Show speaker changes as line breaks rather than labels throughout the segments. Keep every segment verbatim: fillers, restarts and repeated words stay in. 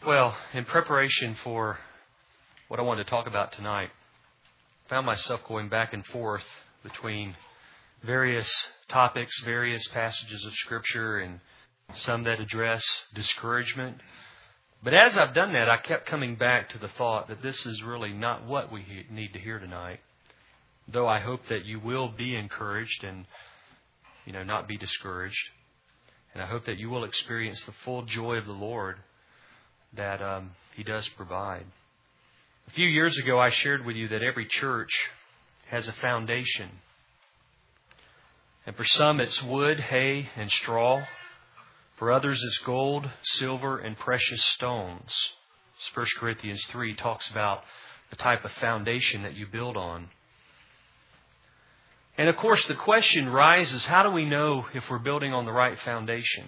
Well, in preparation for what I wanted to talk about tonight, I found myself going back and forth between various topics, various passages of Scripture, and some that address discouragement. But as I've done that, I kept coming back to the thought that this is really not what we need to hear tonight. Though I hope that you will be encouraged and, you know, not be discouraged. And I hope that you will experience the full joy of the Lord that um, He does provide. A few years ago, I shared with you that every church has a foundation. And for some, it's wood, hay, and straw. For others, it's gold, silver, and precious stones. First Corinthians three talks about the type of foundation that you build on. And of course, the question rises, how do we know if we're building on the right foundation?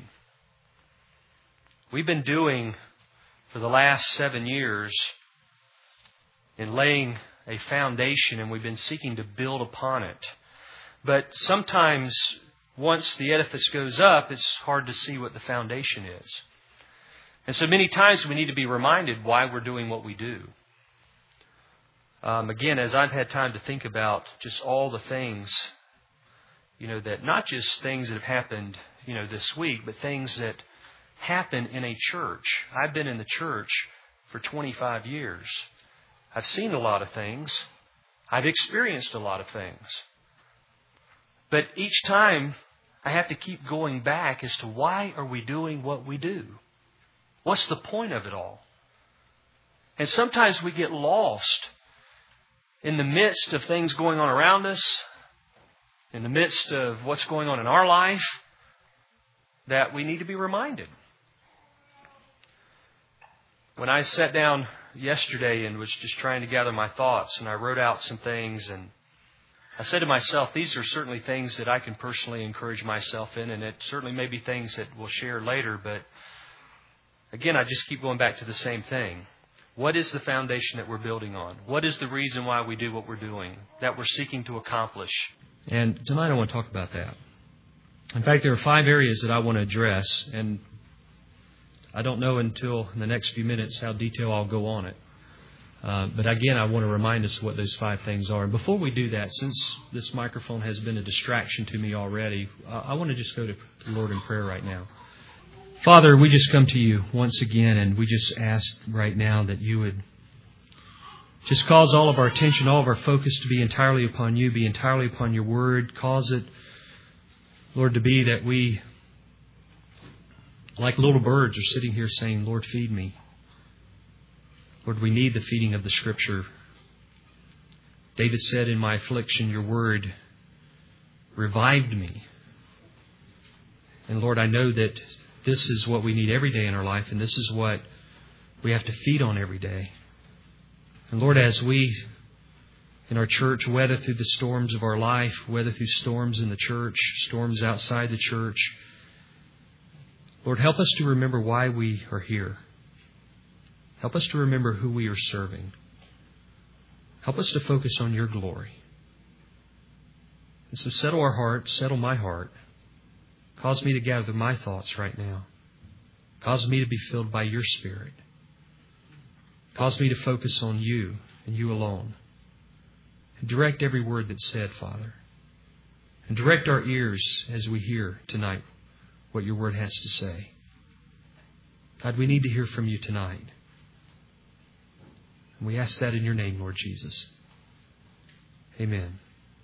We've been doing, for the last seven years, in laying a foundation, and we've been seeking to build upon it. But sometimes, once the edifice goes up, it's hard to see what the foundation is. And so many times we need to be reminded why we're doing what we do. Um, again, as I've had time to think about just all the things, you know, that not just things that have happened, you know, this week, but things that happen in a church. I've been in the church for twenty-five years. I've seen a lot of things. I've experienced a lot of things. But each time I have to keep going back as to why are we doing what we do? What's the point of it all? And sometimes we get lost in the midst of things going on around us, in the midst of what's going on in our life, that we need to be reminded. When I sat down yesterday and was just trying to gather my thoughts, and I wrote out some things, and I said to myself, these are certainly things that I can personally encourage myself in, and it certainly may be things that we'll share later, but again, I just keep going back to the same thing. What is the foundation that we're building on? What is the reason why we do what we're doing, that we're seeking to accomplish? And tonight I want to talk about that. In fact, there are five areas that I want to address, and I don't know until in the next few minutes how detailed I'll go on it. Uh, but again, I want to remind us what those five things are. And before we do that, since this microphone has been a distraction to me already, uh, I want to just go to the Lord in prayer right now. Father, we just come to you once again, and we just ask right now that you would just cause all of our attention, all of our focus to be entirely upon you, be entirely upon your word. Cause it, Lord, to be that we, like little birds, are sitting here saying, Lord, feed me. Lord, we need the feeding of the Scripture. David said, in my affliction, your word revived me. And Lord, I know that this is what we need every day in our life, and this is what we have to feed on every day. And Lord, as we in our church weather through the storms of our life, weather through storms in the church, storms outside the church, Lord, help us to remember why we are here. Help us to remember who we are serving. Help us to focus on your glory. And so settle our hearts, settle my heart. Cause me to gather my thoughts right now. Cause me to be filled by your Spirit. Cause me to focus on you and you alone. And direct every word that's said, Father. And direct our ears as we hear tonight what your word has to say. God, we need to hear from you tonight. And we ask that in your name, Lord Jesus. Amen.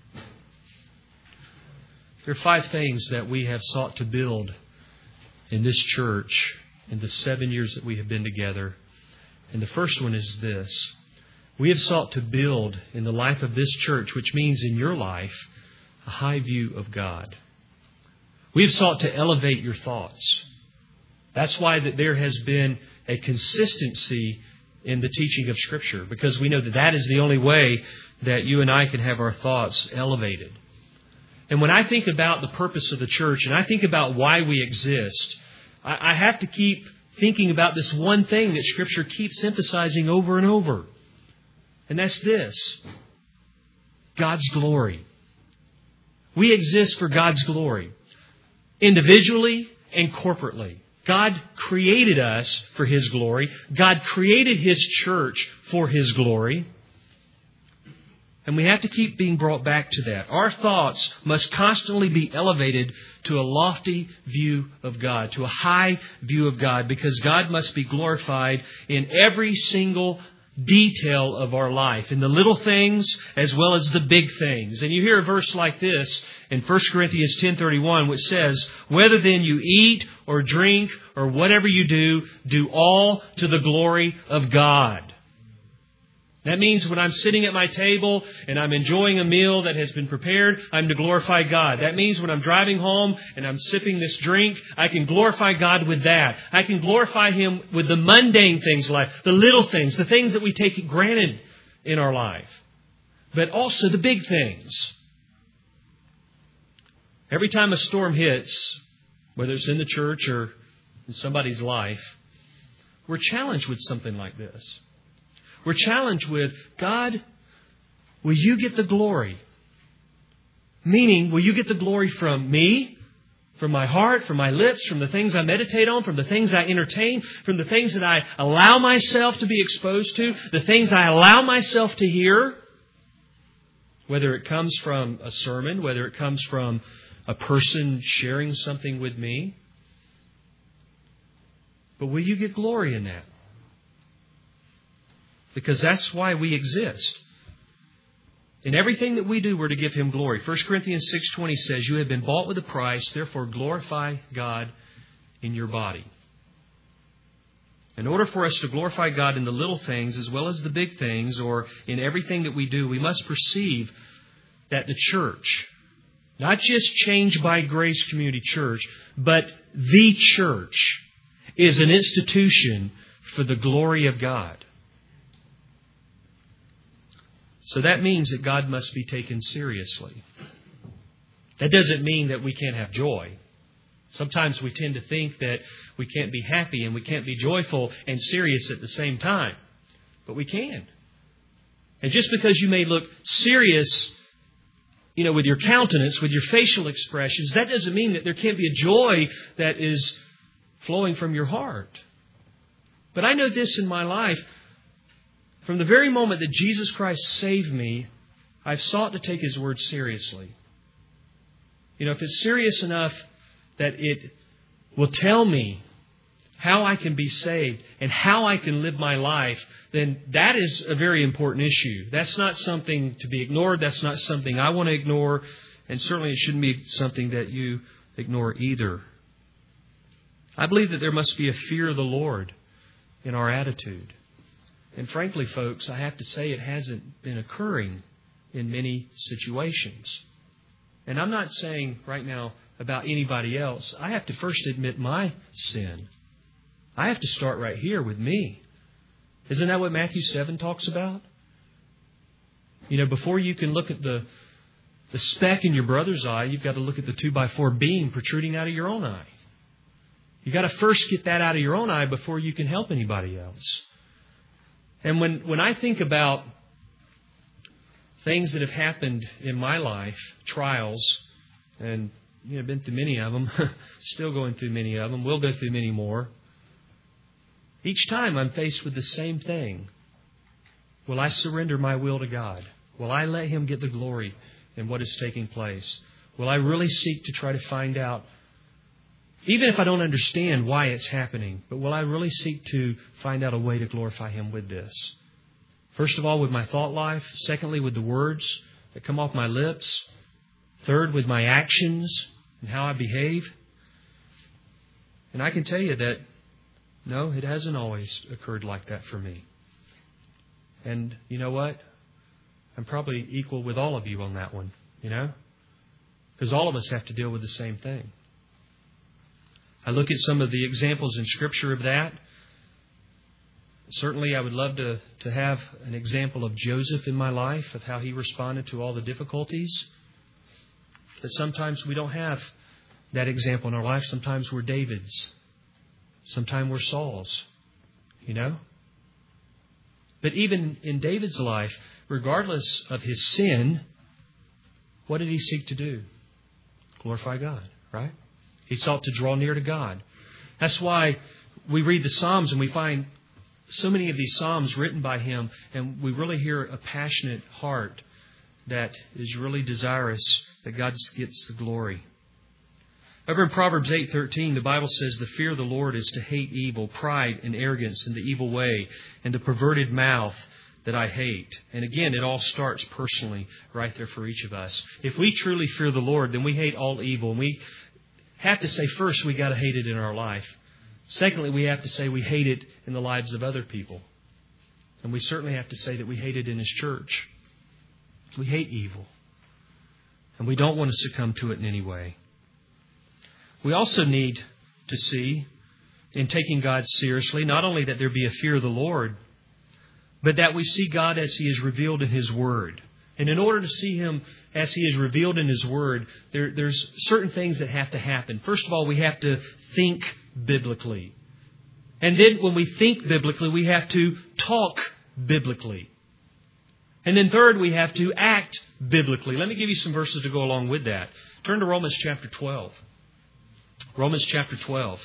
There are five things that we have sought to build in this church in the seven years that we have been together. And the first one is this. We have sought to build in the life of this church, which means in your life, a high view of God. We have sought to elevate your thoughts. That's why that there has been a consistency in the teaching of Scripture, because we know that that is the only way that you and I can have our thoughts elevated. And when I think about the purpose of the church, and I think about why we exist, I have to keep thinking about this one thing that Scripture keeps emphasizing over and over. And that's this: God's glory. We exist for God's glory, individually and corporately. God created us for His glory. God created His church for His glory. And we have to keep being brought back to that. Our thoughts must constantly be elevated to a lofty view of God, to a high view of God, because God must be glorified in every single detail of our life, in the little things as well as the big things. And you hear a verse like this in First Corinthians ten thirty-one, which says, "Whether then you eat or drink or whatever you do, do all to the glory of God." That means when I'm sitting at my table and I'm enjoying a meal that has been prepared, I'm to glorify God. That means when I'm driving home and I'm sipping this drink, I can glorify God with that. I can glorify Him with the mundane things, like the little things, the things that we take granted in our life, but also the big things. Every time a storm hits, whether it's in the church or in somebody's life, we're challenged with something like this. We're challenged with, God, will You get the glory? Meaning, will You get the glory from me, from my heart, from my lips, from the things I meditate on, from the things I entertain, from the things that I allow myself to be exposed to, the things I allow myself to hear? Whether it comes from a sermon, whether it comes from a person sharing something with me. But will You get glory in that? Because that's why we exist. In everything that we do, we're to give Him glory. First Corinthians six twenty says, "You have been bought with a price, therefore glorify God in your body." In order for us to glorify God in the little things as well as the big things, or in everything that we do, we must perceive that the church, not just Change by Grace Community Church, but the church, is an institution for the glory of God. So that means that God must be taken seriously. That doesn't mean that we can't have joy. Sometimes we tend to think that we can't be happy and we can't be joyful and serious at the same time. But we can. And just because you may look serious, you know, with your countenance, with your facial expressions, that doesn't mean that there can't be a joy that is flowing from your heart. But I know this in my life. From the very moment that Jesus Christ saved me, I've sought to take His Word seriously. You know, if it's serious enough that it will tell me how I can be saved and how I can live my life, then that is a very important issue. That's not something to be ignored. That's not something I want to ignore. And certainly it shouldn't be something that you ignore either. I believe that there must be a fear of the Lord in our attitude. And frankly, folks, I have to say it hasn't been occurring in many situations. And I'm not saying right now about anybody else. I have to first admit my sin. I have to start right here with me. Isn't that what Matthew seven talks about? You know, before you can look at the, the speck in your brother's eye, you've got to look at the two by four beam protruding out of your own eye. You've got to first get that out of your own eye before you can help anybody else. And when, when I think about things that have happened in my life, trials, and you know, been through many of them, still going through many of them, will go through many more. Each time I'm faced with the same thing. Will I surrender my will to God? Will I let Him get the glory in what is taking place? Will I really seek to try to find out, even if I don't understand why it's happening, but will I really seek to find out a way to glorify Him with this? First of all, with my thought life. Secondly, with the words that come off my lips. Third, with my actions and how I behave. And I can tell you that, no, it hasn't always occurred like that for me. And you know what? I'm probably equal with all of you on that one, you know? Because all of us have to deal with the same thing. I look at some of the examples in Scripture of that. Certainly, I would love to, to have an example of Joseph in my life, of how he responded to all the difficulties. But sometimes we don't have that example in our life. Sometimes we're David's. Sometimes we're Saul's. You know? But even in David's life, regardless of his sin, what did he seek to do? Glorify God, right? He sought to draw near to God. That's why we read the Psalms and we find so many of these Psalms written by him, and we really hear a passionate heart that is really desirous that God gets the glory. Over in Proverbs eight thirteen, the Bible says, the fear of the Lord is to hate evil, pride and arrogance and the evil way, and the perverted mouth that I hate. And again, it all starts personally right there for each of us. If we truly fear the Lord, then we hate all evil. And we have to say, first, we got to hate it in our life. Secondly, we have to say we hate it in the lives of other people. And we certainly have to say that we hate it in His church. We hate evil. And we don't want to succumb to it in any way. We also need to see, in taking God seriously, not only that there be a fear of the Lord, but that we see God as He is revealed in His Word. And in order to see Him as He is revealed in His Word, there, there's certain things that have to happen. First of all, we have to think biblically. And then when we think biblically, we have to talk biblically. And then third, we have to act biblically. Let me give you some verses to go along with that. Turn to Romans chapter twelve. Romans chapter twelve.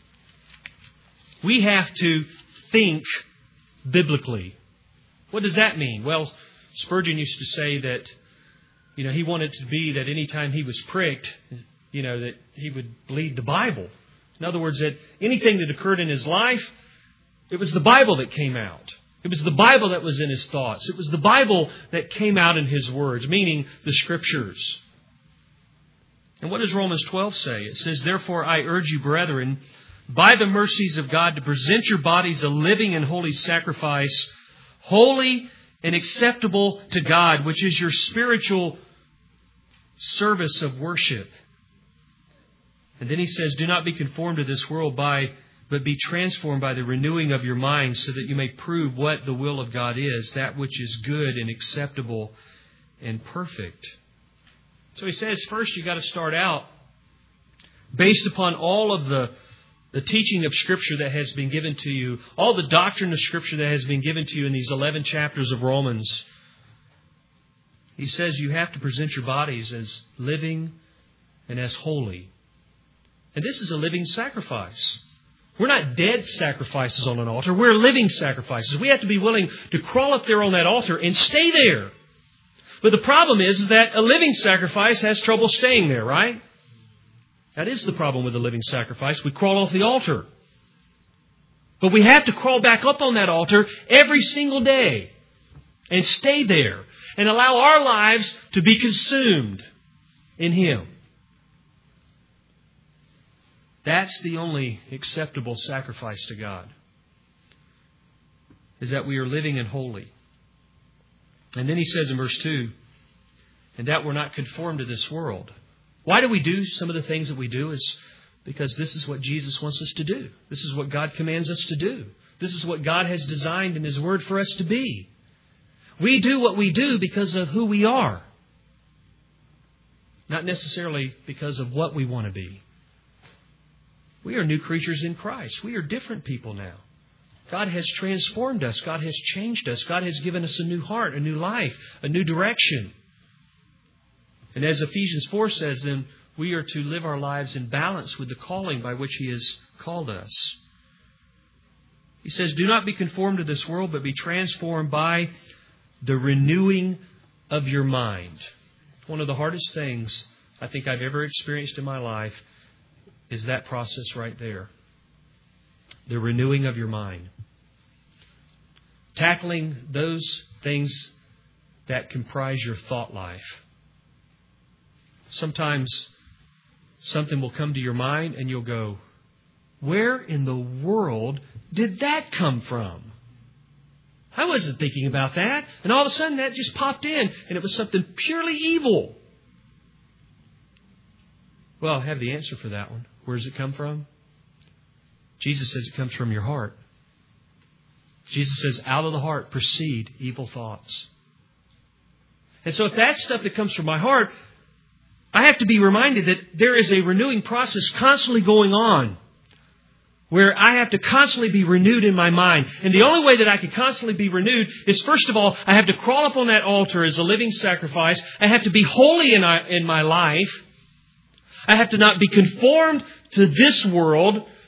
We have to think biblically. What does that mean? Well, Spurgeon used to say that, you know, he wanted to be that any time he was pricked, you know, that he would bleed the Bible. In other words, that anything that occurred in his life, it was the Bible that came out. It was the Bible that was in his thoughts. It was the Bible that came out in his words, meaning the Scriptures. And what does Romans twelve say? It says, therefore I urge you, brethren, by the mercies of God, to present your bodies a living and holy sacrifice, holy and acceptable to God, which is your spiritual service of worship. And then he says, do not be conformed to this world, by, but be transformed by the renewing of your mind, so that you may prove what the will of God is, that which is good and acceptable and perfect. So he says, first you've got to start out based upon all of the, the teaching of Scripture that has been given to you, all the doctrine of Scripture that has been given to you in these eleven chapters of Romans. He says you have to present your bodies as living and as holy. And this is a living sacrifice. We're not dead sacrifices on an altar. We're living sacrifices. We have to be willing to crawl up there on that altar and stay there. But the problem is, is that a living sacrifice has trouble staying there, right? That is the problem with a living sacrifice. We crawl off the altar. But we have to crawl back up on that altar every single day and stay there and allow our lives to be consumed in Him. That's the only acceptable sacrifice to God, is that we are living and holy. And then he says in verse two, and that we're not conformed to this world. Why do we do some of the things that we do? Is because this is what Jesus wants us to do. This is what God commands us to do. This is what God has designed in His Word for us to be. We do what we do because of who we are, not necessarily because of what we want to be. We are new creatures in Christ. We are different people now. God has transformed us. God has changed us. God has given us a new heart, a new life, a new direction. And as Ephesians four says, then we are to live our lives in balance with the calling by which He has called us. He says, do not be conformed to this world, but be transformed by the renewing of your mind. One of the hardest things I think I've ever experienced in my life is that process right there. The renewing of your mind. Tackling those things that comprise your thought life. Sometimes something will come to your mind and you'll go, where in the world did that come from? I wasn't thinking about that. And all of a sudden that just popped in and it was something purely evil. Well, I have the answer for that one. Where does it come from? Jesus says it comes from your heart. Jesus says, out of the heart proceed evil thoughts. And so if that's stuff that comes from my heart, I have to be reminded that there is a renewing process constantly going on, where I have to constantly be renewed in my mind. And the only way that I can constantly be renewed is, first of all, I have to crawl up on that altar as a living sacrifice. I have to be holy in my life. I have to not be conformed to this world,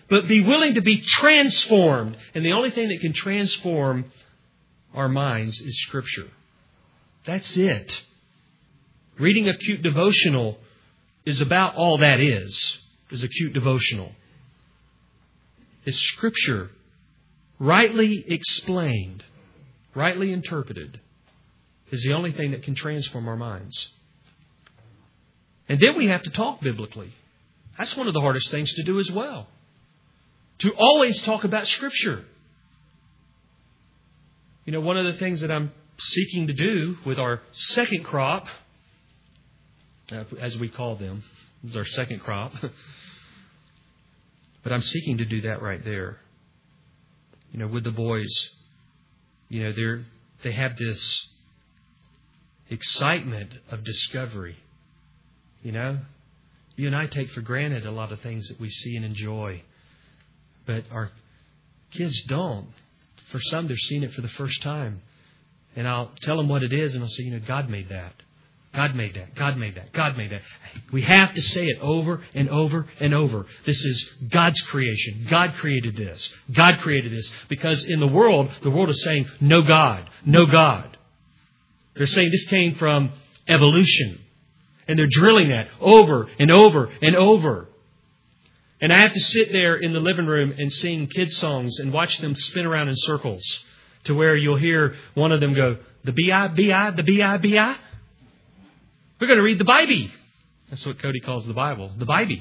but be willing to be transformed. And the only thing that can transform our minds is Scripture. That's it. Reading a cute devotional is about all that is, is a cute devotional. It's Scripture, rightly explained, rightly interpreted, is the only thing that can transform our minds. And then we have to talk biblically. That's one of the hardest things to do as well. To always talk about Scripture. You know, one of the things that I'm seeking to do with our second crop, as we call them, is our second crop. But I'm seeking to do that right there. You know, with the boys, you know, they're they have this excitement of discovery. You know, you and I take for granted a lot of things that we see and enjoy. But our kids don't. For some, they're seeing it for the first time. And I'll tell them what it is, and I'll say, you know, God made that. God made that. God made that. God made that. We have to say it over and over and over. This is God's creation. God created this. God created this. Because in the world, the world is saying, no God. No God. They're saying this came from evolution. And they're drilling that over and over and over. And I have to sit there in the living room and sing kids' songs and watch them spin around in circles to where you'll hear one of them go, the B I B I, the B I B I. We're going to read the Bible. That's what Cody calls the Bible, the Bible.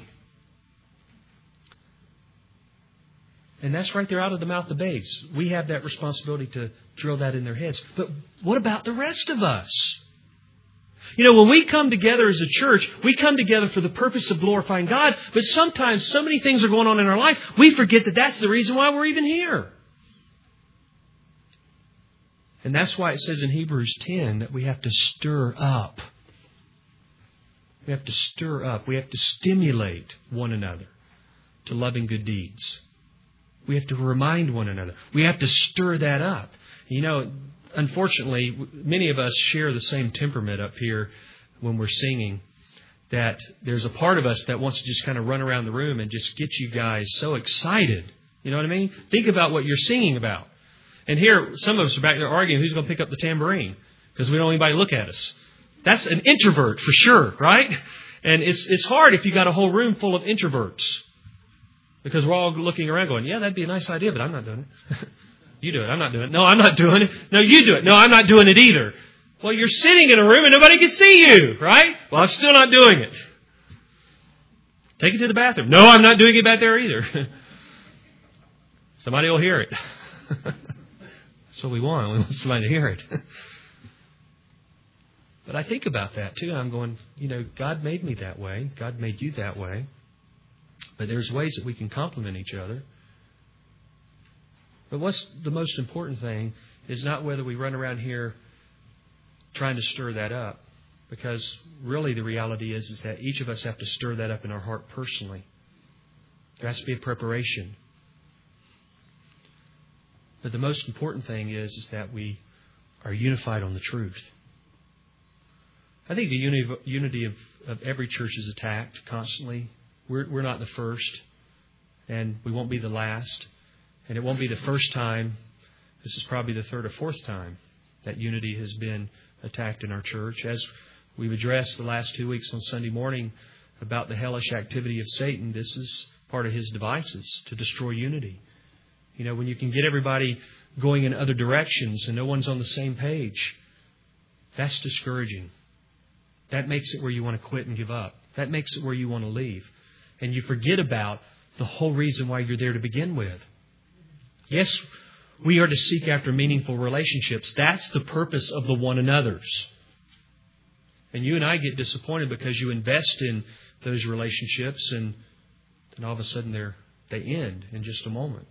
And that's right there out of the mouth of babes. We have that responsibility to drill that in their heads. But what about the rest of us? You know, when we come together as a church, we come together for the purpose of glorifying God. But sometimes so many things are going on in our life, we forget that that's the reason why we're even here. And that's why it says in Hebrews ten that we have to stir up. We have to stir up. We have to stimulate one another to loving good deeds. We have to remind one another. We have to stir that up. You know, unfortunately, many of us share the same temperament up here when we're singing, that there's a part of us that wants to just kind of run around the room and just get you guys so excited. You know what I mean? Think about what you're singing about. And here, some of us are back there arguing who's going to pick up the tambourine because we don't want anybody to look at us. That's an introvert for sure, right? And it's it's hard if you got a whole room full of introverts because we're all looking around going, yeah, that'd be a nice idea, but I'm not doing it. You do it. I'm not doing it. No, I'm not doing it. No, you do it. No, I'm not doing it either. Well, you're sitting in a room and nobody can see you, right? Well, I'm still not doing it. Take it to the bathroom. No, I'm not doing it back there either. Somebody will hear it. That's what we want. We want somebody to hear it. But I think about that too. I'm going, you know, God made me that way. God made you that way. But there's ways that we can complement each other. But what's the most important thing is not whether we run around here trying to stir that up. Because really the reality is, is that each of us have to stir that up in our heart personally. There has to be a preparation. But the most important thing is, is that we are unified on the truth. I think the unity of, unity of, of every church is attacked constantly. We're, we're not the first, and we won't be the last. And it won't be the first time. This is probably the third or fourth time that unity has been attacked in our church. As we've addressed the last two weeks on Sunday morning about the hellish activity of Satan, this is part of his devices to destroy unity. You know, when you can get everybody going in other directions and no one's on the same page, that's discouraging. That makes it where you want to quit and give up. That makes it where you want to leave. And you forget about the whole reason why you're there to begin with. Yes, we are to seek after meaningful relationships. That's the purpose of the one another's. And you and I get disappointed because you invest in those relationships and then all of a sudden they're, they end in just a moment.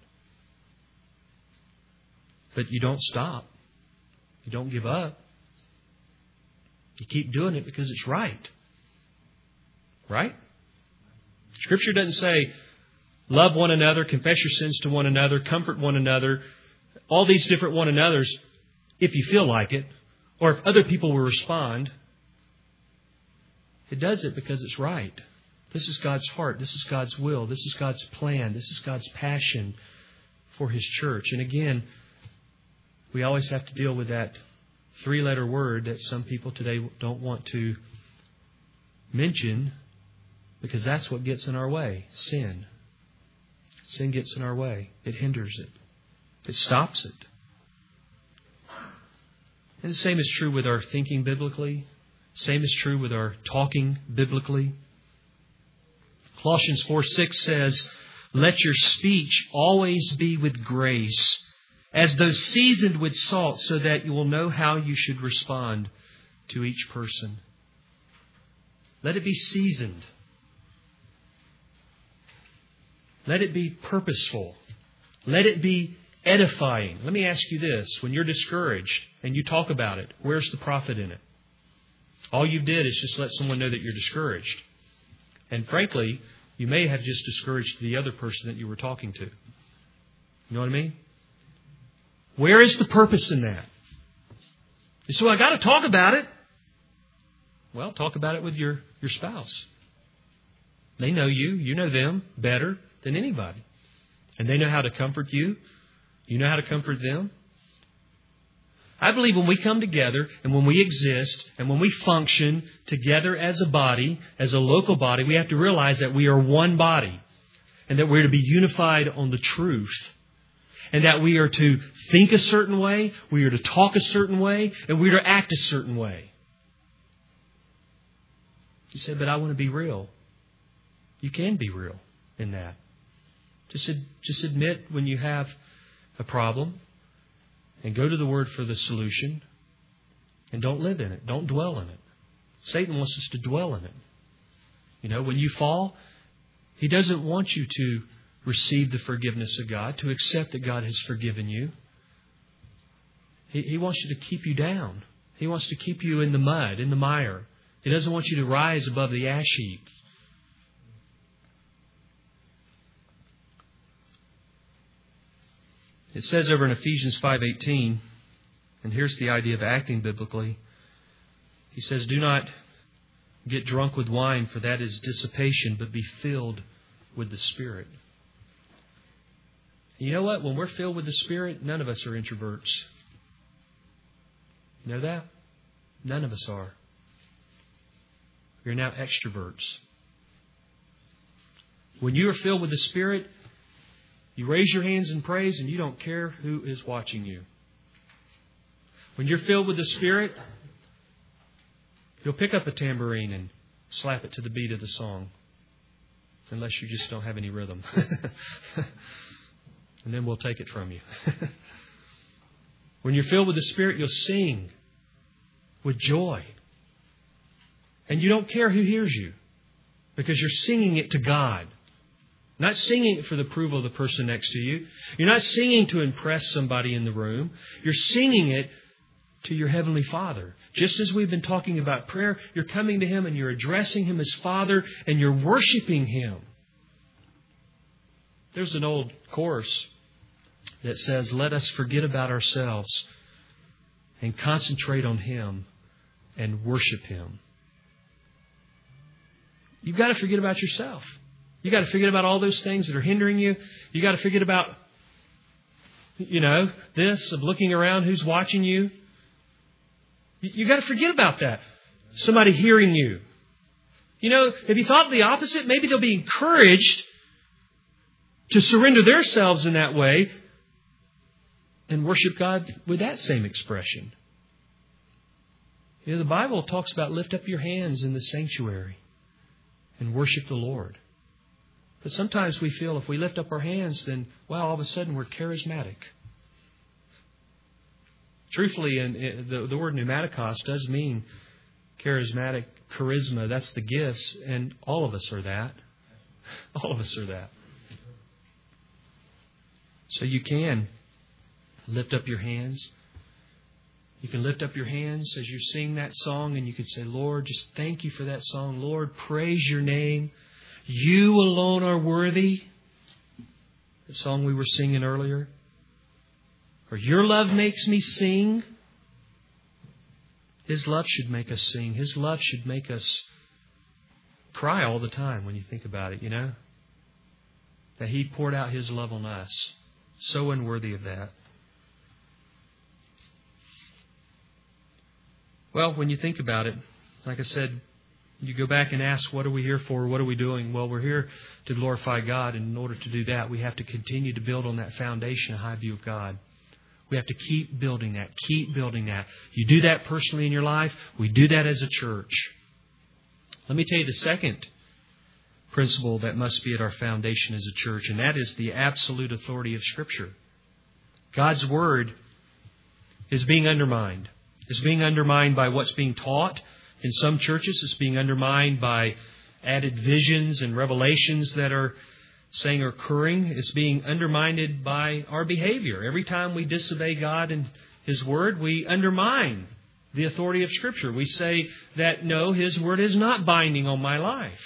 But you don't stop. You don't give up. You keep doing it because it's right. Right? Scripture doesn't say, love one another, confess your sins to one another, comfort one another, all these different one another's, if you feel like it, or if other people will respond. It does it because it's right. This is God's heart. This is God's will. This is God's plan. This is God's passion for His church. And again, we always have to deal with that three-letter word that some people today don't want to mention, because that's what gets in our way. Sin. Sin gets in our way. It hinders it. It stops it. And the same is true with our thinking biblically. Same is true with our talking biblically. Colossians four six says, "Let your speech always be with grace, as though seasoned with salt, so that you will know how you should respond to each person." Let it be seasoned. Let it be purposeful. Let it be edifying. Let me ask you this. When you're discouraged and you talk about it, where's the profit in it? All you did is just let someone know that you're discouraged. And frankly, you may have just discouraged the other person that you were talking to. You know what I mean? Where is the purpose in that? You say, well, I got to talk about it. Well, talk about it with your, your spouse. They know you. You know them better than anybody. And they know how to comfort you. You know how to comfort them. I believe when we come together and when we exist and when we function together as a body, as a local body, we have to realize that we are one body and that we're to be unified on the truth and that we are to think a certain way, we are to talk a certain way, and we are to act a certain way. You say, but I want to be real. You can be real in that. Just, just admit when you have a problem and go to the Word for the solution, and don't live in it. Don't dwell in it. Satan wants us to dwell in it. You know, when you fall, he doesn't want you to receive the forgiveness of God, to accept that God has forgiven you. He, he wants you to keep you down. He wants to keep you in the mud, in the mire. He doesn't want you to rise above the ash heap. It says over in Ephesians five eighteen, and here's the idea of acting biblically. He says, "Do not get drunk with wine, for that is dissipation, but be filled with the Spirit." And you know what? When we're filled with the Spirit, none of us are introverts. You know that? None of us are. We're now extroverts. When you are filled with the Spirit, you raise your hands in praise and you don't care who is watching you. When you're filled with the Spirit, you'll pick up a tambourine and slap it to the beat of the song. Unless you just don't have any rhythm. And then we'll take it from you. When you're filled with the Spirit, you'll sing with joy. And you don't care who hears you, because you're singing it to God. Not singing it for the approval of the person next to you. You're not singing to impress somebody in the room. You're singing it to your Heavenly Father. Just as we've been talking about prayer, you're coming to Him and you're addressing Him as Father and you're worshiping Him. There's an old chorus that says, "Let us forget about ourselves and concentrate on Him and worship Him." You've got to forget about yourself. You've got to forget about all those things that are hindering you. You've got to forget about, you know, this of looking around, who's watching you. You've got to forget about that. Somebody hearing you. You know, if you thought the opposite, maybe they'll be encouraged to surrender themselves in that way and worship God with that same expression. You know, the Bible talks about lift up your hands in the sanctuary and worship the Lord. But sometimes we feel if we lift up our hands, then, well, all of a sudden we're charismatic. Truthfully, in, in, the, the word pneumatikos does mean charismatic, charisma. That's the gifts, and all of us are that. All of us are that. So you can lift up your hands. You can lift up your hands as you sing that song, and you can say, "Lord, just thank you for that song. Lord, praise your name. You alone are worthy." The song we were singing earlier. Or your love makes me sing. His love should make us sing. His love should make us cry all the time when you think about it, you know? That He poured out His love on us. So unworthy of that. Well, when you think about it, like I said, you go back and ask, what are we here for? What are we doing? Well, we're here to glorify God. And in order to do that, we have to continue to build on that foundation, a high view of God. We have to keep building that, keep building that. You do that personally in your life. We do that as a church. Let me tell you the second principle that must be at our foundation as a church, and that is the absolute authority of Scripture. God's Word is being undermined. It's being undermined by what's being taught. In some churches, it's being undermined by added visions and revelations that are saying are occurring. It's being undermined by our behavior. Every time we disobey God and His Word, we undermine the authority of Scripture. We say that, no, His Word is not binding on my life.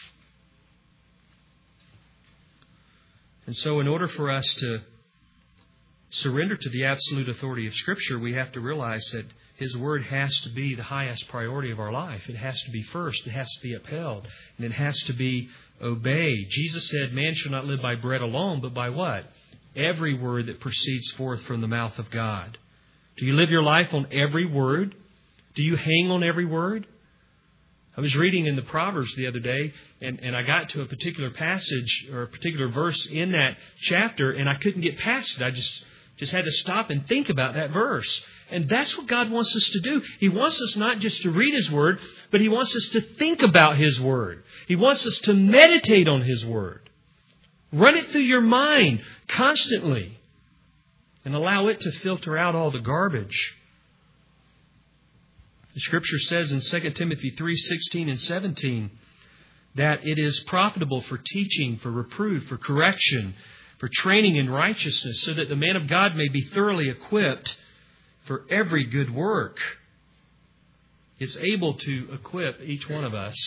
And so in order for us to surrender to the absolute authority of Scripture, we have to realize that His Word has to be the highest priority of our life. It has to be first. It has to be upheld. And it has to be obeyed. Jesus said, man shall not live by bread alone, but by what? Every word that proceeds forth from the mouth of God. Do you live your life on every word? Do you hang on every word? I was reading in the Proverbs the other day, and, and I got to a particular passage or a particular verse in that chapter, and I couldn't get past it. I just, just had to stop and think about that verse. And that's what God wants us to do. He wants us not just to read His Word, but He wants us to think about His Word. He wants us to meditate on His Word. Run it through your mind constantly and allow it to filter out all the garbage. The Scripture says in Second Timothy three sixteen and seventeen that it is profitable for teaching, for reproof, for correction, for training in righteousness, so that the man of God may be thoroughly equipped for every good work. It's able to equip each one of us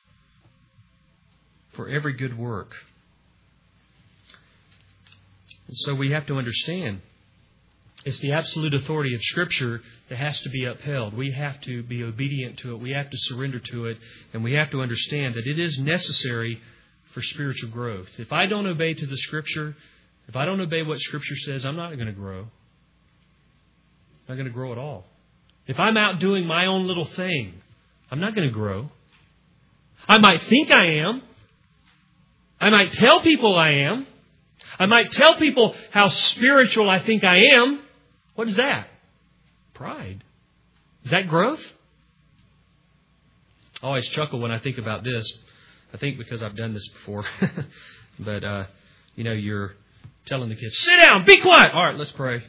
for every good work. And so we have to understand it's the absolute authority of Scripture that has to be upheld. We have to be obedient to it. We have to surrender to it. And we have to understand that it is necessary for spiritual growth. If I don't obey to the Scripture, if I don't obey what Scripture says, I'm not going to grow. I'm not going to grow at all. If I'm out doing my own little thing, I'm not going to grow. I might think I am. I might tell people I am. I might tell people how spiritual I think I am. What is that? Pride. Is that growth? I always chuckle when I think about this. I think because I've done this before. but, uh, you know, you're telling the kids, sit down, be quiet. All right, let's pray.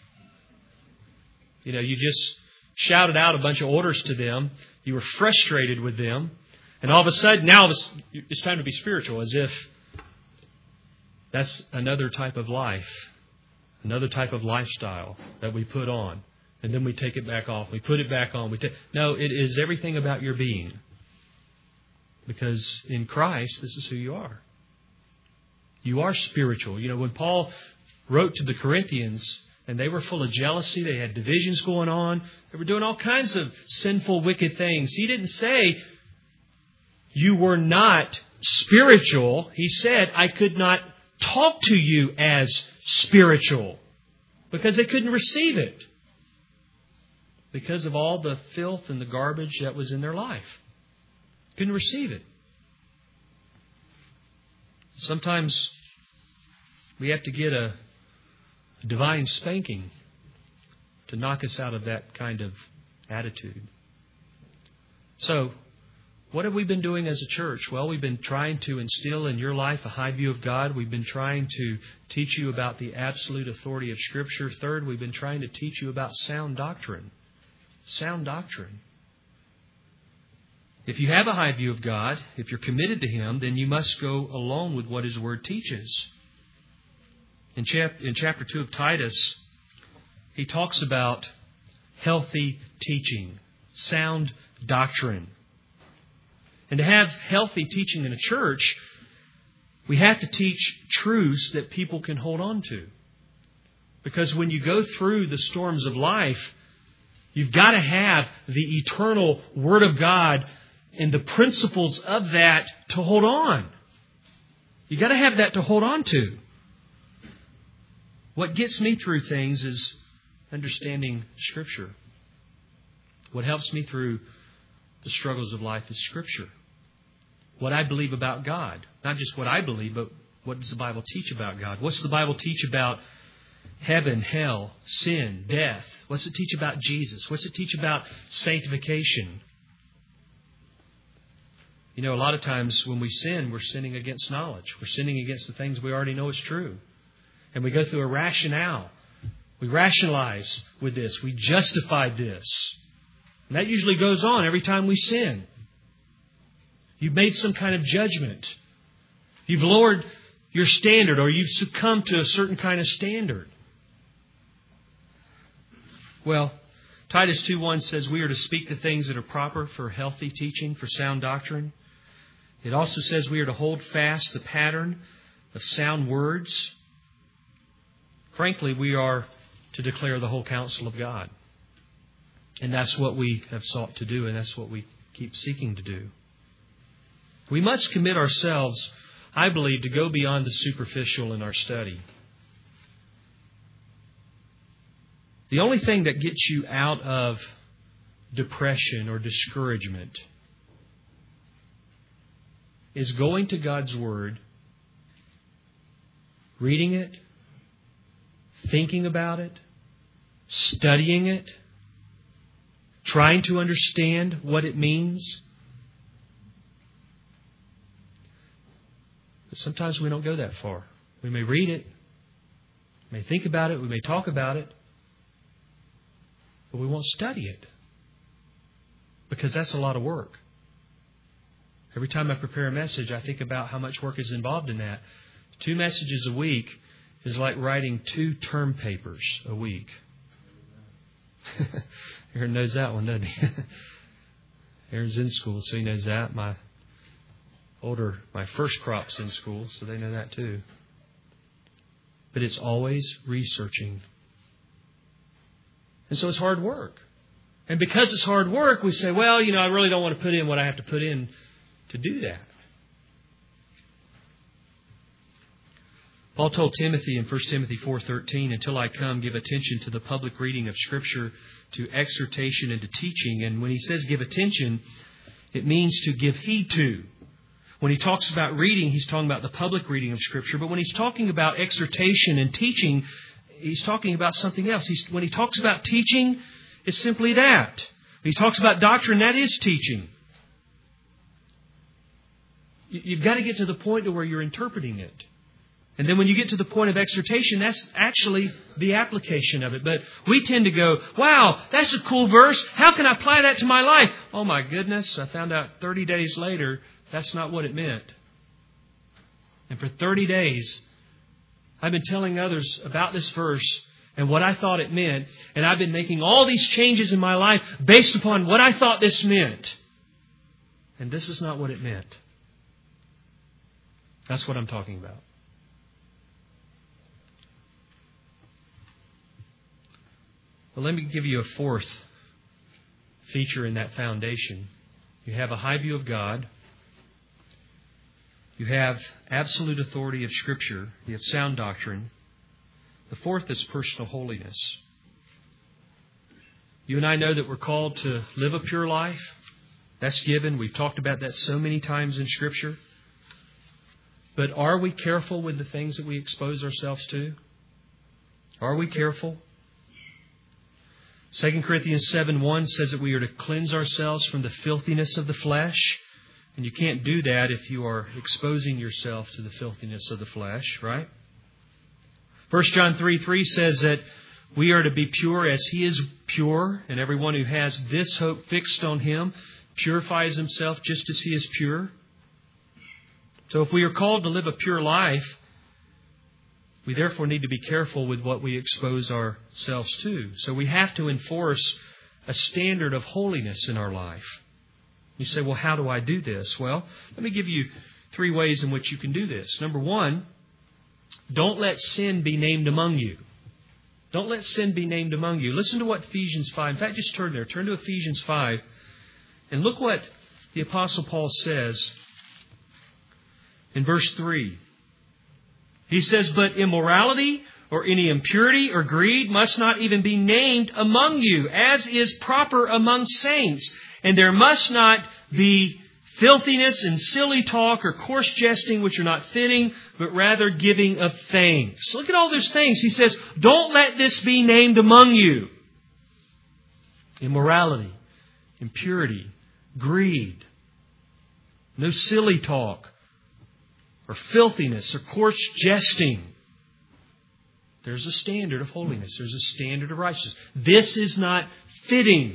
You know, you just shouted out a bunch of orders to them. You were frustrated with them. And all of a sudden, now it's time to be spiritual, as if that's another type of life, another type of lifestyle that we put on. And then we take it back off. We put it back on. We take, no, it is everything about your being. Because in Christ, this is who you are. You are spiritual. You know, when Paul wrote to the Corinthians, and they were full of jealousy, they had divisions going on, they were doing all kinds of sinful, wicked things. He didn't say you were not spiritual. He said, I could not talk to you as spiritual because they couldn't receive it because of all the filth and the garbage that was in their life. Couldn't receive it. Sometimes we have to get a divine spanking to knock us out of that kind of attitude. So, what have we been doing as a church? Well, we've been trying to instill in your life a high view of God. We've been trying to teach you about the absolute authority of Scripture. Third, we've been trying to teach you about sound doctrine. Sound doctrine. If you have a high view of God, if you're committed to Him, then you must go along with what His Word teaches. In, chap- in chapter two of Titus, he talks about healthy teaching, sound doctrine. And to have healthy teaching in a church, we have to teach truths that people can hold on to. Because when you go through the storms of life, you've got to have the eternal Word of God and the principles of that to hold on. You got to have that to hold on to. What gets me through things is understanding Scripture. What helps me through the struggles of life is Scripture. What I believe about God. Not just what I believe, but what does the Bible teach about God? What's the Bible teach about heaven, hell, sin, death? What's it teach about Jesus? What's it teach about sanctification? You know, a lot of times when we sin, we're sinning against knowledge. We're sinning against the things we already know is true. And we go through a rationale. We rationalize with this. We justify this. And that usually goes on every time we sin. You've made some kind of judgment. You've lowered your standard, or you've succumbed to a certain kind of standard. Well, Titus two one says we are to speak the things that are proper for healthy teaching, for sound doctrine. It also says we are to hold fast the pattern of sound words. Frankly, we are to declare the whole counsel of God. And that's what we have sought to do, and that's what we keep seeking to do. We must commit ourselves, I believe, to go beyond the superficial in our study. The only thing that gets you out of depression or discouragement is going to God's Word, reading it, thinking about it, studying it, trying to understand what it means. But sometimes we don't go that far. We may read it, may think about it, we may talk about it, but we won't study it. Because that's a lot of work. Every time I prepare a message, I think about how much work is involved in that. Two messages a week is like writing two term papers a week. Aaron knows that one, doesn't he? Aaron's in school, so he knows that. My older, my first crop's in school, so they know that too. But it's always researching. And so it's hard work. And because it's hard work, we say, well, you know, I really don't want to put in what I have to put in to do that. Paul told Timothy in First Timothy four thirteen, until I come, give attention to the public reading of Scripture, to exhortation and to teaching. And when he says give attention, it means to give heed to. When he talks about reading, he's talking about the public reading of Scripture. But when he's talking about exhortation and teaching, he's talking about something else. He's, when he talks about teaching, it's simply that. When he talks about doctrine, that is teaching. You've got to get to the point to where you're interpreting it. And then when you get to the point of exhortation, that's actually the application of it. But we tend to go, wow, that's a cool verse. How can I apply that to my life? Oh my goodness, I found out thirty days later, that's not what it meant. And for thirty days, I've been telling others about this verse and what I thought it meant. And I've been making all these changes in my life based upon what I thought this meant. And this is not what it meant. That's what I'm talking about. Well, let me give you a fourth feature in that foundation. You have a high view of God. You have absolute authority of Scripture. You have sound doctrine. The fourth is personal holiness. You and I know that we're called to live a pure life. That's given. We've talked about that so many times in Scripture. But are we careful with the things that we expose ourselves to? Are we careful? Second Corinthians seven one says that we are to cleanse ourselves from the filthiness of the flesh. And you can't do that if you are exposing yourself to the filthiness of the flesh, right? First John three three says that we are to be pure as He is pure. And everyone who has this hope fixed on Him purifies himself just as He is pure. So if we are called to live a pure life, we therefore need to be careful with what we expose ourselves to. So we have to enforce a standard of holiness in our life. You say, well, how do I do this? Well, let me give you three ways in which you can do this. Number one, don't let sin be named among you. Don't let sin be named among you. Listen to what Ephesians five, in fact, just turn there. Turn to Ephesians five and look what the Apostle Paul says in verse three, he says, "But immorality or any impurity or greed must not even be named among you, as is proper among saints. And there must not be filthiness and silly talk or coarse jesting, which are not fitting, but rather giving of thanks." Look at all those things. He says, don't let this be named among you. Immorality, impurity, greed, no silly talk, or filthiness, or coarse jesting. There's a standard of holiness. There's a standard of righteousness. This is not fitting.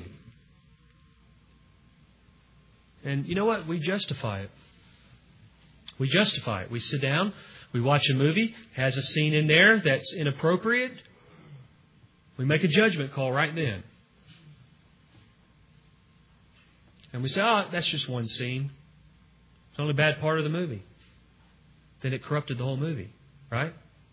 And you know what? We justify it. We justify it. We sit down, we watch a movie, has a scene in there that's inappropriate. We make a judgment call right then. And we say, oh, that's just one scene. It's only a bad part of the movie. Then it corrupted the whole movie, right?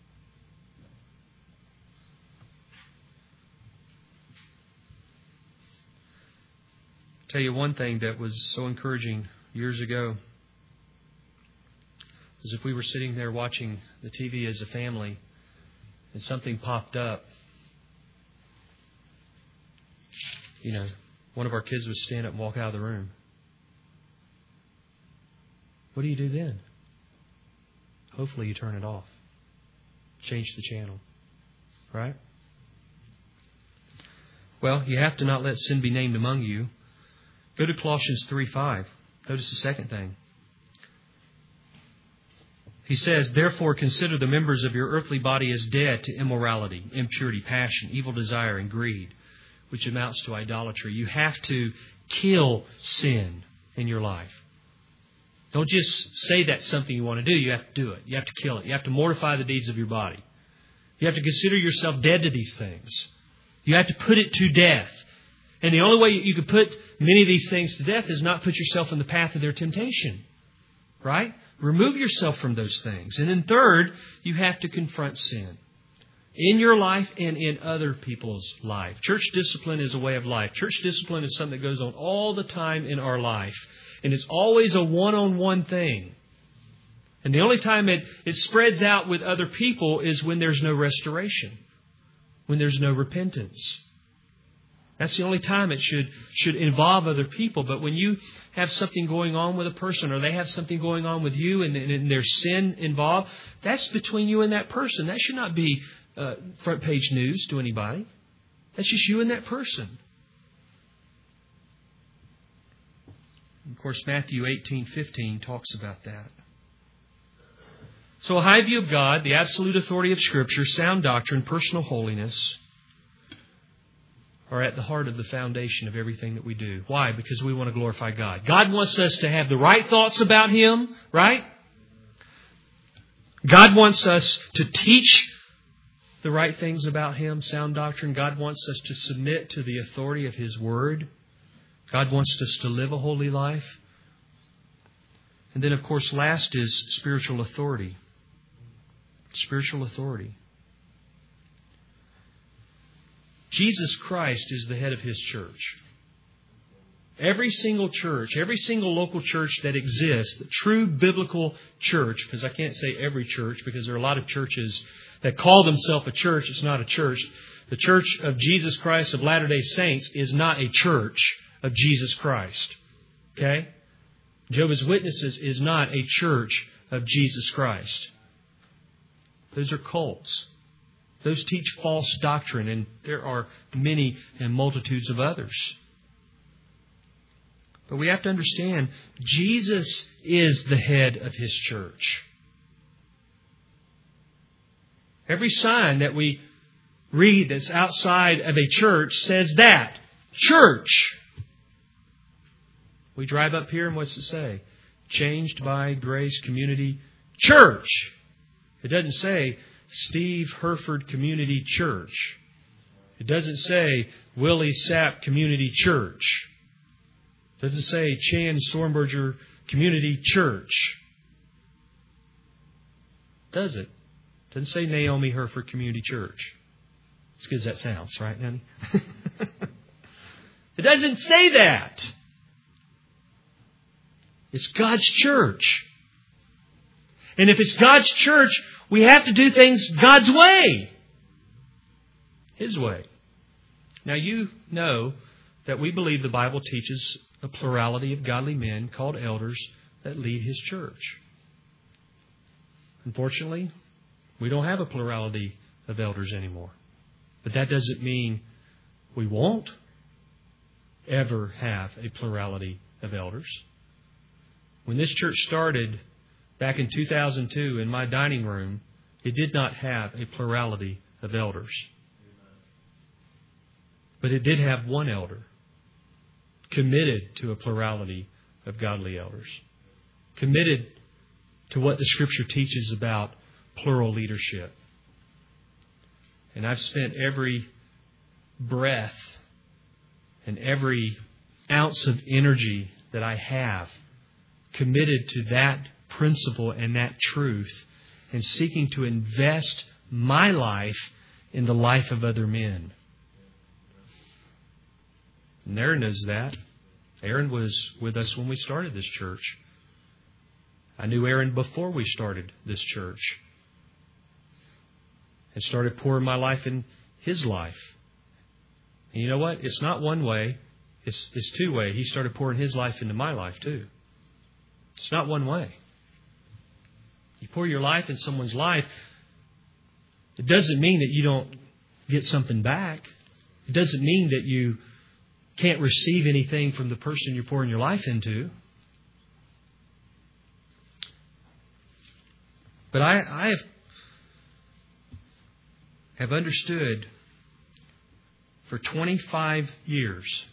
Tell you one thing that was so encouraging years ago is if we were sitting there watching the T V as a family and something popped up, you know, one of our kids would stand up and walk out of the room. What do you do then? Hopefully you turn it off. Change the channel. Right? Well, you have to not let sin be named among you. Go to Colossians three five. Notice the second thing. He says, "Therefore consider the members of your earthly body as dead to immorality, impurity, passion, evil desire, and greed," which amounts to idolatry. You have to kill sin in your life. Don't just say that's something you want to do. You have to do it. You have to kill it. You have to mortify the deeds of your body. You have to consider yourself dead to these things. You have to put it to death. And the only way you could put many of these things to death is not put yourself in the path of their temptation. Right? Remove yourself from those things. And then third, you have to confront sin in your life and in other people's life. Church discipline is a way of life. Church discipline is something that goes on all the time in our life. And it's always a one-on-one thing. And the only time it, it spreads out with other people is when there's no restoration, when there's no repentance. That's the only time it should should involve other people. But when you have something going on with a person, or they have something going on with you, and, and there's sin involved, that's between you and that person. That should not be uh, front page news to anybody. That's just you and that person. Of course, Matthew eighteen fifteen talks about that. So a high view of God, the absolute authority of Scripture, sound doctrine, personal holiness are at the heart of the foundation of everything that we do. Why? Because we want to glorify God. God wants us to have the right thoughts about Him, right? God wants us to teach the right things about Him, sound doctrine. God wants us to submit to the authority of His Word. God wants us to live a holy life. And then, of course, last is spiritual authority. Spiritual authority. Jesus Christ is the head of His church. Every single church, every single local church that exists, the true biblical church, because I can't say every church because there are a lot of churches that call themselves a church. It's not a church. The Church of Jesus Christ of Latter-day Saints is not a church of Jesus Christ. Okay? Jehovah's Witnesses is not a church of Jesus Christ. Those are cults. Those teach false doctrine, and there are many and multitudes of others. But we have to understand, Jesus is the head of His church. Every sign that we read that's outside of a church says that. Church. We drive up here and what's it say? Changed by Grace Community Church. It doesn't say Steve Herford Community Church. It doesn't say Willie Sapp Community Church. It doesn't say Chan Stormberger Community Church. Does it? It doesn't say Naomi Herford Community Church. As good as that sounds, right, honey? It doesn't say that. It's God's church. And if it's God's church, we have to do things God's way. His way. Now you know that we believe the Bible teaches a plurality of godly men called elders that lead His church. Unfortunately, we don't have a plurality of elders anymore. But that doesn't mean we won't ever have a plurality of elders. When this church started back in two thousand two in my dining room, it did not have a plurality of elders. But it did have one elder committed to a plurality of godly elders. Committed to what the Scripture teaches about plural leadership. And I've spent every breath and every ounce of energy that I have committed to that principle and that truth and seeking to invest my life in the life of other men. And Aaron knows that. Aaron was with us when we started this church. I knew Aaron before we started this church. And started pouring my life in his life. And you know what? It's not one way. It's, it's two way. He started pouring his life into my life too. It's not one way. You pour your life in someone's life, it doesn't mean that you don't get something back. It doesn't mean that you can't receive anything from the person you're pouring your life into. But I, I have, have understood for twenty-five years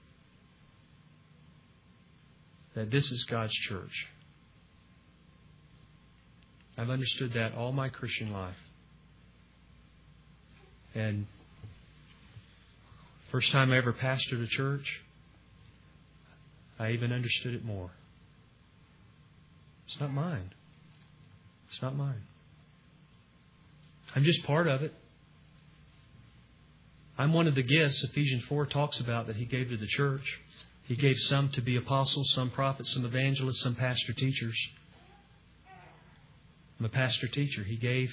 that this is God's church. I've understood that all my Christian life. And first time I ever pastored a church, I even understood it more. It's not mine. It's not mine. I'm just part of it. I'm one of the gifts Ephesians four talks about that He gave to the church. He gave some to be apostles, some prophets, some evangelists, some pastor teachers. I'm a pastor teacher. He gave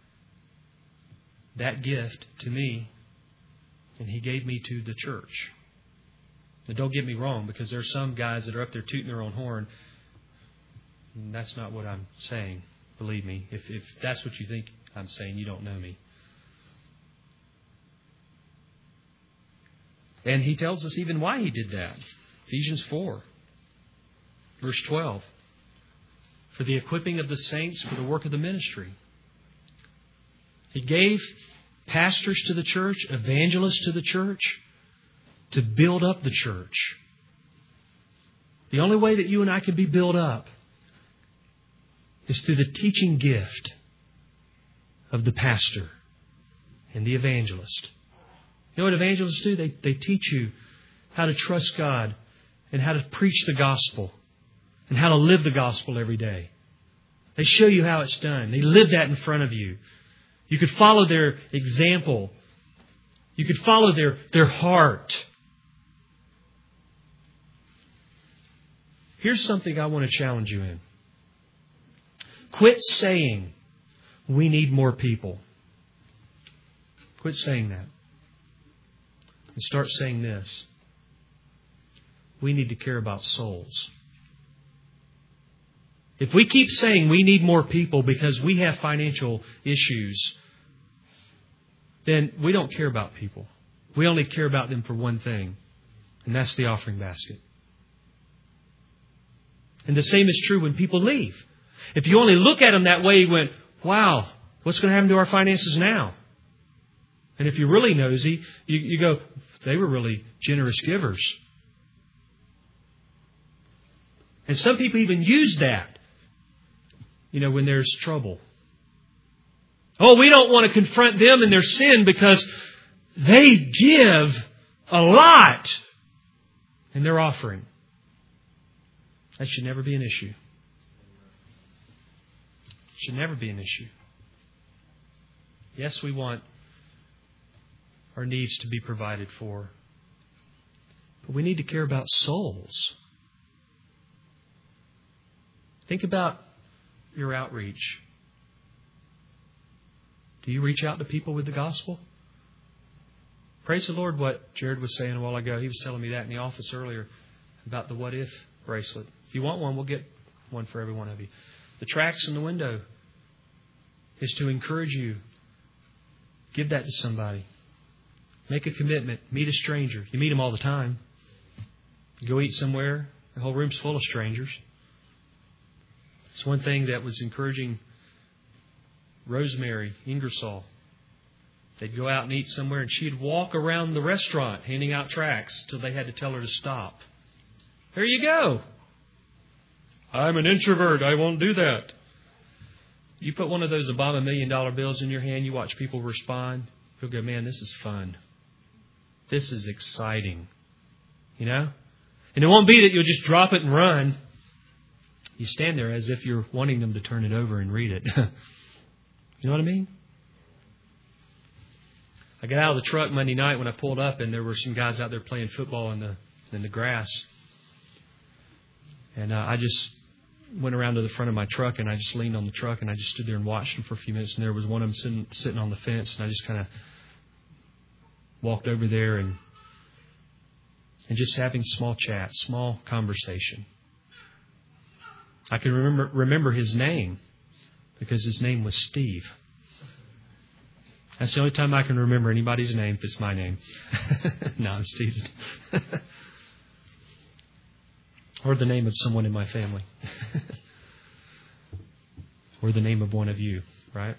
that gift to me, and He gave me to the church. Now, don't get me wrong, because there are some guys that are up there tooting their own horn. And that's not what I'm saying. Believe me. If, if that's what you think I'm saying, you don't know me. And He tells us even why He did that. Ephesians four, verse twelve. For the equipping of the saints for the work of the ministry. He gave pastors to the church, evangelists to the church, to build up the church. The only way that you and I can be built up is through the teaching gift of the pastor and the evangelist. You know what evangelists do? They, they teach you how to trust God and how to preach the gospel and how to live the gospel every day. They show you how it's done. They live that in front of you. You could follow their example. You could follow their, their heart. Here's something I want to challenge you in. Quit saying, we need more people. Quit saying that. And start saying this. We need to care about souls. If we keep saying we need more people because we have financial issues, then we don't care about people. We only care about them for one thing, and that's the offering basket. And the same is true when people leave. If you only look at them that way, you went, wow, what's going to happen to our finances now? And if you're really nosy, you, you go, they were really generous givers. And some people even use that, you know, when there's trouble. Oh, we don't want to confront them in their sin because they give a lot in their offering. That should never be an issue. It should never be an issue. Yes, we want our needs to be provided for. But we need to care about souls. Think about your outreach. Do you reach out to people with the gospel? Praise the Lord what Jared was saying a while ago. He was telling me that in the office earlier about the what if bracelet. If you want one, we'll get one for every one of you. The tracts in the window is to encourage you. Give that to somebody. Make a commitment. Meet a stranger. You meet them all the time. You go eat somewhere. The whole room's full of strangers. It's one thing that was encouraging Rosemary Ingersoll. They'd go out and eat somewhere, and she'd walk around the restaurant handing out tracts till they had to tell her to stop. There you go. I'm an introvert. I won't do that. You put one of those Obama million dollar bills in your hand, you watch people respond. You'll go, man, this is fun. This is exciting. You know? And it won't be that you'll just drop it and run. You stand there as if you're wanting them to turn it over and read it. You know what I mean? I got out of the truck Monday night when I pulled up, and there were some guys out there playing football in the in the grass. And uh, I just went around to the front of my truck, and I just leaned on the truck, and I just stood there and watched them for a few minutes. And there was one of them sitting, sitting on the fence, and I just kind of walked over there and and just having small chat, small conversation. I can remember remember his name because his name was Steve. That's the only time I can remember anybody's name if it's my name. No, I'm Steve. Or the name of someone in my family. Or the name of one of you, right?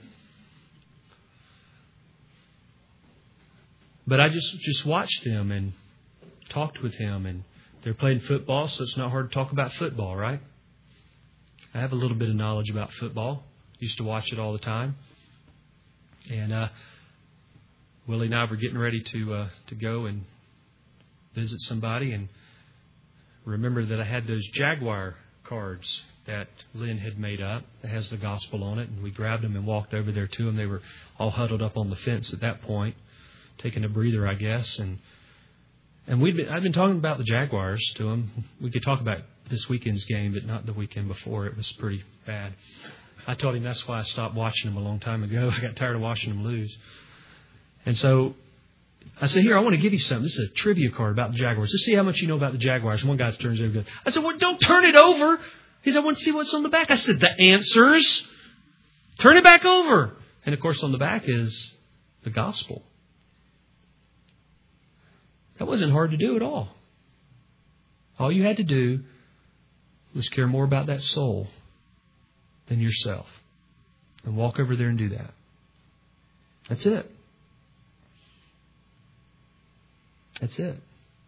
But I just, just watched them and talked with him. And they're playing football, so it's not hard to talk about football, right? I have a little bit of knowledge about football. Used to watch it all the time. And uh, Willie and I were getting ready to uh, to go and visit somebody, and remember that I had those Jaguar cards that Lynn had made up that has the gospel on it, and we grabbed them and walked over there to them. They were all huddled up on the fence at that point, taking a breather, I guess. And and we'd been, I'd been talking about the Jaguars to them. We could talk about this weekend's game, but not the weekend before. It was pretty bad. I told him that's why I stopped watching them a long time ago. I got tired of watching them lose. And so I said, here, I want to give you something. This is a trivia card about the Jaguars. Let's see how much you know about the Jaguars. And one guy turns over and goes, I said, well, don't turn it over. He said, I want to see what's on the back. I said, the answers. Turn it back over. And, of course, on the back is the gospel. That wasn't hard to do at all. All you had to do was care more about that soul than yourself. And walk over there and do that. That's it. That's it.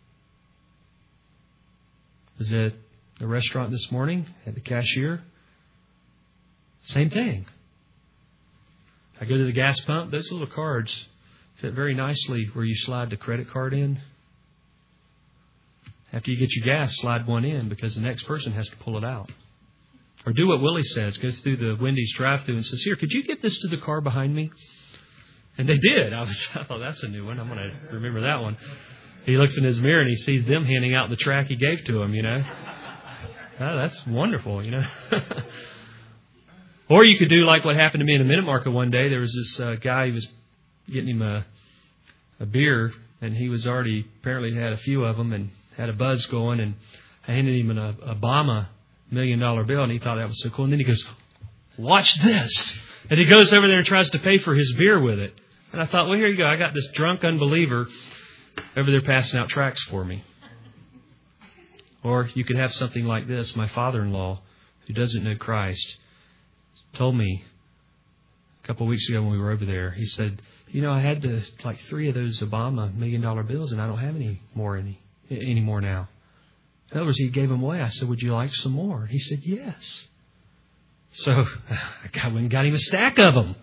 I was at the restaurant this morning, at the cashier. Same thing. I go to the gas pump. Those little cards fit very nicely where you slide the credit card in. After you get your gas, slide one in because the next person has to pull it out. Or do what Willie says. Go through the Wendy's drive-thru and says, here, could you give this to the car behind me? And they did. I was, I thought, that's a new one. I'm going to remember that one. He looks in his mirror and he sees them handing out the track he gave to him, you know. Oh, that's wonderful, you know. Or you could do like what happened to me in a Minute Market one day. There was this uh, guy who was getting him a, a beer, and he was already, apparently had a few of them and had a buzz going, and I handed him an uh, Obama million dollar bill, and he thought that was so cool. And then he goes, watch this. And he goes over there and tries to pay for his beer with it. And I thought, well, here you go. I got this drunk unbeliever over there passing out tracts for me. Or you could have something like this. My father-in-law, who doesn't know Christ, told me a couple of weeks ago when we were over there, he said, you know, I had the, like three of those Obama million dollar bills, and I don't have any more any anymore now. In other words, he gave them away. I said, would you like some more? He said, yes. So I went and got him a stack of them.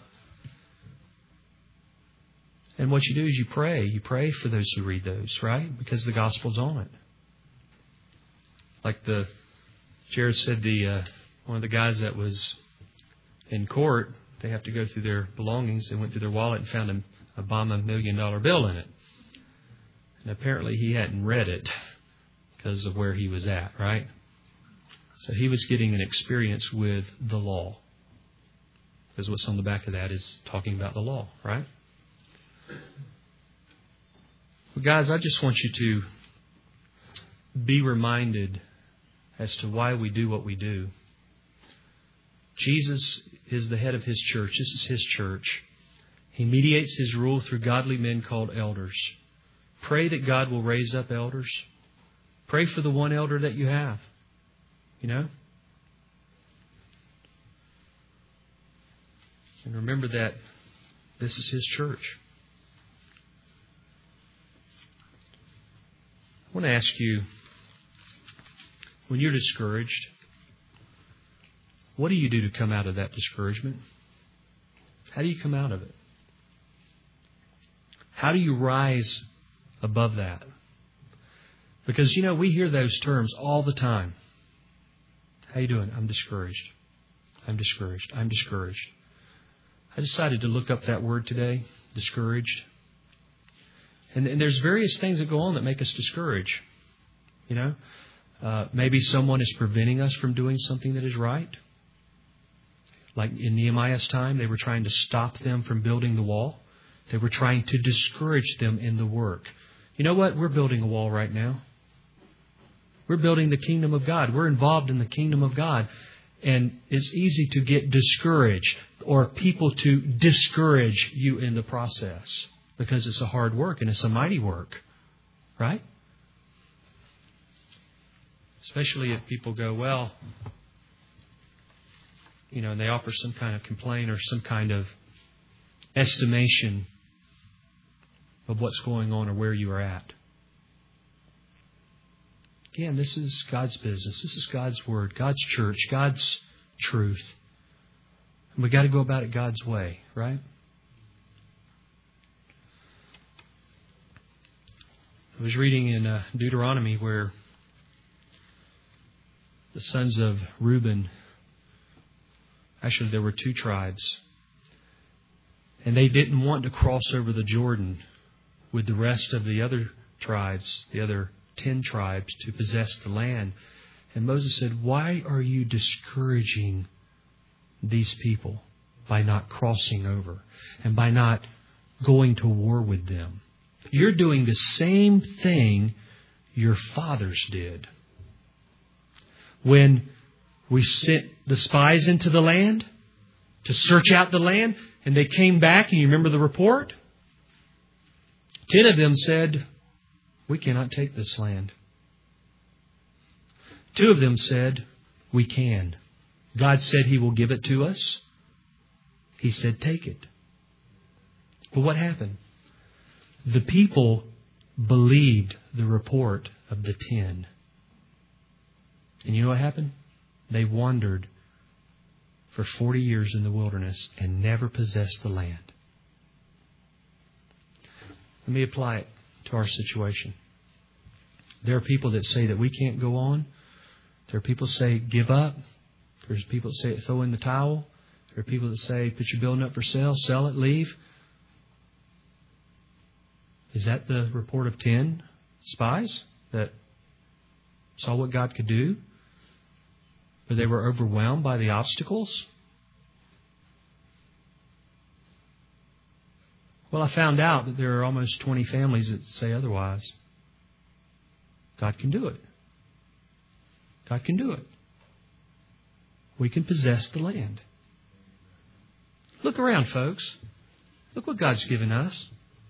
And what you do is you pray. You pray for those who read those, right? Because the gospel's on it. Like the Jared said, the uh, one of the guys that was in court, they have to go through their belongings. They went through their wallet and found an Obama million dollar bill in it. And apparently he hadn't read it because of where he was at, right? So he was getting an experience with the law. Because what's on the back of that is talking about the law, right? Well, guys, I just want you to be reminded as to why we do what we do. Jesus is the head of His church. This is His church. He mediates His rule through godly men called elders. Pray that God will raise up elders. Pray for the one elder that you have. You know? And remember that this is His church. I want to ask you, when you're discouraged, what do you do to come out of that discouragement? How do you come out of it? How do you rise above that? Because, you know, we hear those terms all the time. How you doing? I'm discouraged. I'm discouraged. I'm discouraged. I decided to look up that word today, discouraged. And, and there's various things that go on that make us discouraged. You know, uh, maybe someone is preventing us from doing something that is right. Like in Nehemiah's time, they were trying to stop them from building the wall. They were trying to discourage them in the work. You know what? We're building a wall right now. We're building the kingdom of God. We're involved in the kingdom of God. And it's easy to get discouraged or people to discourage you in the process because it's a hard work and it's a mighty work. Right? Especially if people go, well, you know, and they offer some kind of complaint or some kind of estimation of what's going on or where you are at. Again, this is God's business. This is God's Word, God's church, God's truth. And we've got to go about it God's way, right? I was reading in uh, Deuteronomy where the sons of Reuben, actually there were two tribes, and they didn't want to cross over the Jordan with the rest of the other tribes, the other ten tribes, to possess the land. And Moses said, why are you discouraging these people by not crossing over and by not going to war with them? You're doing the same thing your fathers did. When we sent the spies into the land to search out the land, and they came back, and you remember the report? Ten of them said, we cannot take this land. Two of them said, we can. God said He will give it to us. He said, take it. But what happened? The people believed the report of the ten. And you know what happened? They wandered for forty years in the wilderness and never possessed the land. Let me apply it to our situation. There are people that say that we can't go on. There are people that say give up. There's people that say throw in the towel. There are people that say put your building up for sale, sell it, leave. Is that the report of ten spies that saw what God could do? But they were overwhelmed by the obstacles? Well, I found out that there are almost twenty families that say otherwise. God can do it. God can do it. We can possess the land. Look around, folks. Look what God's given us.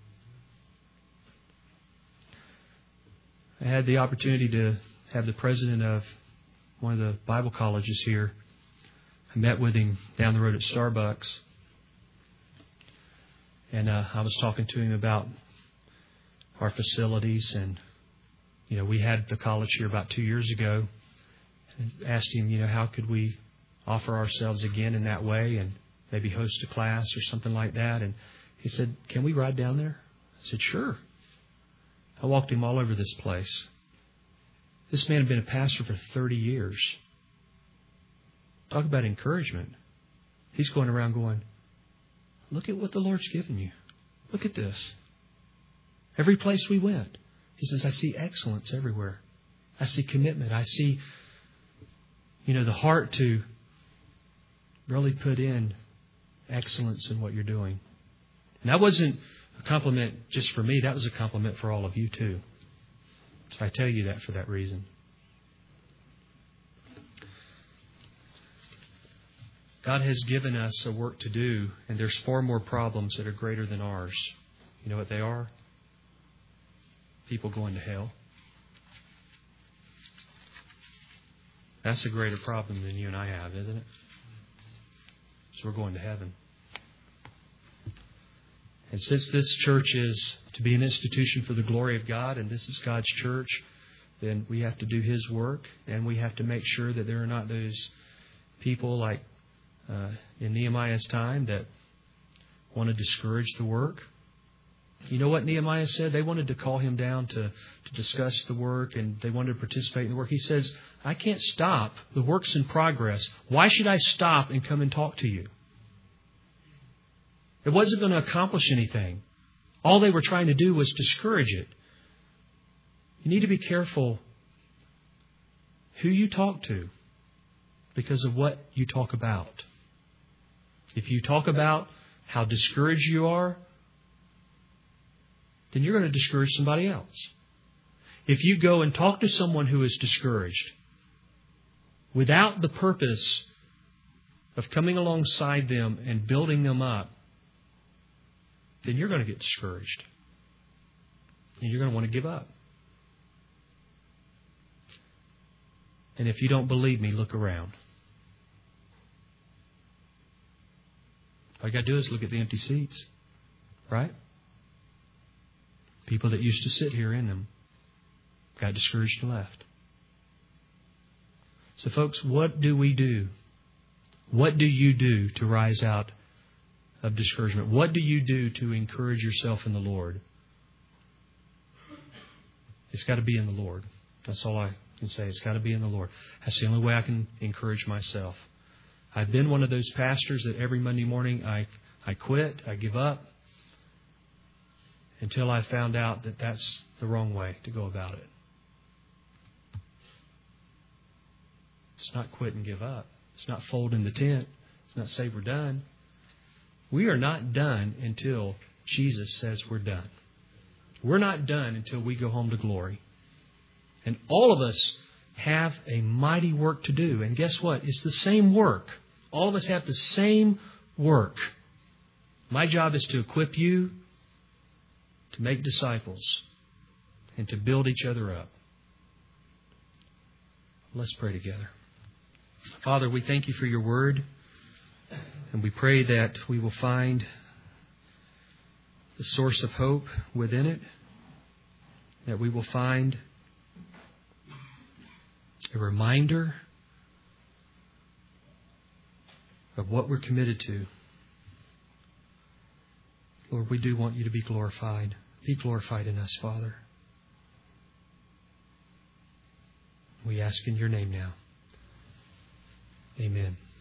I had the opportunity to have the president of one of the Bible colleges here. I met with him down the road at Starbucks. And uh, I was talking to him about our facilities. And, you know, we had the college here about two years ago. And asked him, you know, how could we offer ourselves again in that way and maybe host a class or something like that. And he said, can we ride down there? I said, sure. I walked him all over this place. This man had been a pastor for thirty years. Talk about encouragement. He's going around going, look at what the Lord's given you. Look at this. Every place we went. He says, I see excellence everywhere. I see commitment. I see, you know, the heart to really put in excellence in what you're doing. And that wasn't a compliment just for me. That was a compliment for all of you too. So I tell you that for that reason. God has given us a work to do, and there's far more problems that are greater than ours. You know what they are? People going to hell. That's a greater problem than you and I have, isn't it? So we're going to heaven. And since this church is to be an institution for the glory of God, and this is God's church, then we have to do His work, and we have to make sure that there are not those people like uh, in Nehemiah's time that want to discourage the work. You know what Nehemiah said? They wanted to call him down to, to discuss the work, and they wanted to participate in the work. He says, I can't stop. The work's in progress. Why should I stop and come and talk to you? It wasn't going to accomplish anything. All they were trying to do was discourage it. You need to be careful who you talk to because of what you talk about. If you talk about how discouraged you are, then you're going to discourage somebody else. If you go and talk to someone who is discouraged without the purpose of coming alongside them and building them up, then you're going to get discouraged. And you're going to want to give up. And if you don't believe me, look around. All you got to do is look at the empty seats. Right? People that used to sit here in them got discouraged and left. So folks, what do we do? What do you do to rise out of discouragement? What do you do to encourage yourself in the Lord? It's got to be in the Lord. That's all I can say. It's got to be in the Lord. That's the only way I can encourage myself. I've been one of those pastors that every Monday morning I, I quit, I give up, until I found out that that's the wrong way to go about it. It's not quit and give up. It's not fold in the tent. It's not say we're done. We are not done until Jesus says we're done. We're not done until we go home to glory. And all of us have a mighty work to do. And guess what? It's the same work. All of us have the same work. My job is to equip you to make disciples and to build each other up. Let's pray together. Father, we thank you for your word, and we pray that we will find the source of hope within it, that we will find a reminder of what we're committed to. Lord, we do want you to be glorified. Be glorified in us, Father. We ask in your name now. Amen.